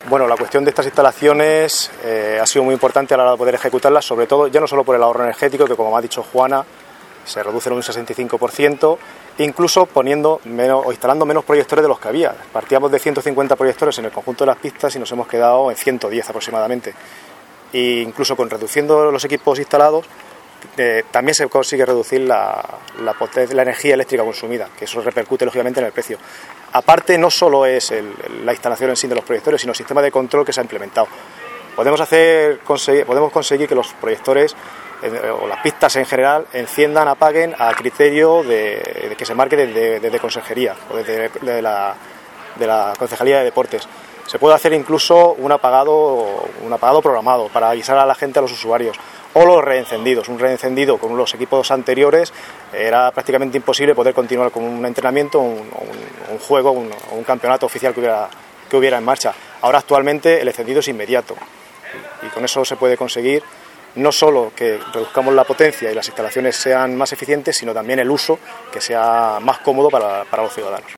Bueno, la cuestión de estas instalaciones ha sido muy importante a la hora de poder ejecutarlas, sobre todo ya no solo por el ahorro energético, que como ha dicho Juana, se reduce en un 65%, incluso poniendo menos o instalando menos proyectores de los que había. Partíamos de 150 proyectores en el conjunto de las pistas y nos hemos quedado en 110 aproximadamente. E incluso con reduciendo los equipos instalados, también se consigue reducir la energía eléctrica consumida, que eso repercute lógicamente en el precio. Aparte, no solo es la instalación en sí de los proyectores, sino el sistema de control que se ha implementado. Podemos conseguir que los proyectores o las pistas en general enciendan, apaguen a criterio de que se marque desde consejería o desde la Concejalía de Deportes. Se puede hacer incluso un apagado programado para avisar a la gente, a los usuarios, o los reencendidos. Un reencendido con los equipos anteriores era prácticamente imposible poder continuar con un entrenamiento, un juego, un campeonato oficial que hubiera en marcha. Ahora actualmente el encendido es inmediato y con eso se puede conseguir no solo que reduzcamos la potencia y las instalaciones sean más eficientes, sino también el uso que sea más cómodo para los ciudadanos.